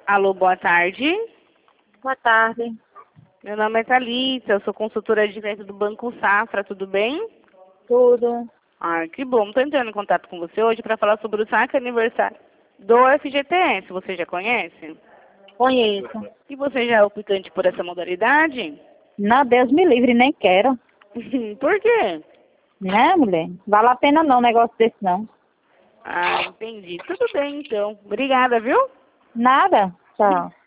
Alô, boa tarde. Boa tarde. Meu nome é Thalita, eu sou consultora de vendas do Banco Safra, tudo bem? Tudo. Ah, que bom. Estou entrando em contato com você hoje para falar sobre o saque aniversário do FGTS. Você já conhece? Conheço. E você já é optante por essa modalidade? Não, Deus me livre, nem quero. Por quê? Né, mulher? Vale a pena não, negócio desse não. Ah, entendi. Tudo bem, então. Obrigada, viu? Nada. Tchau.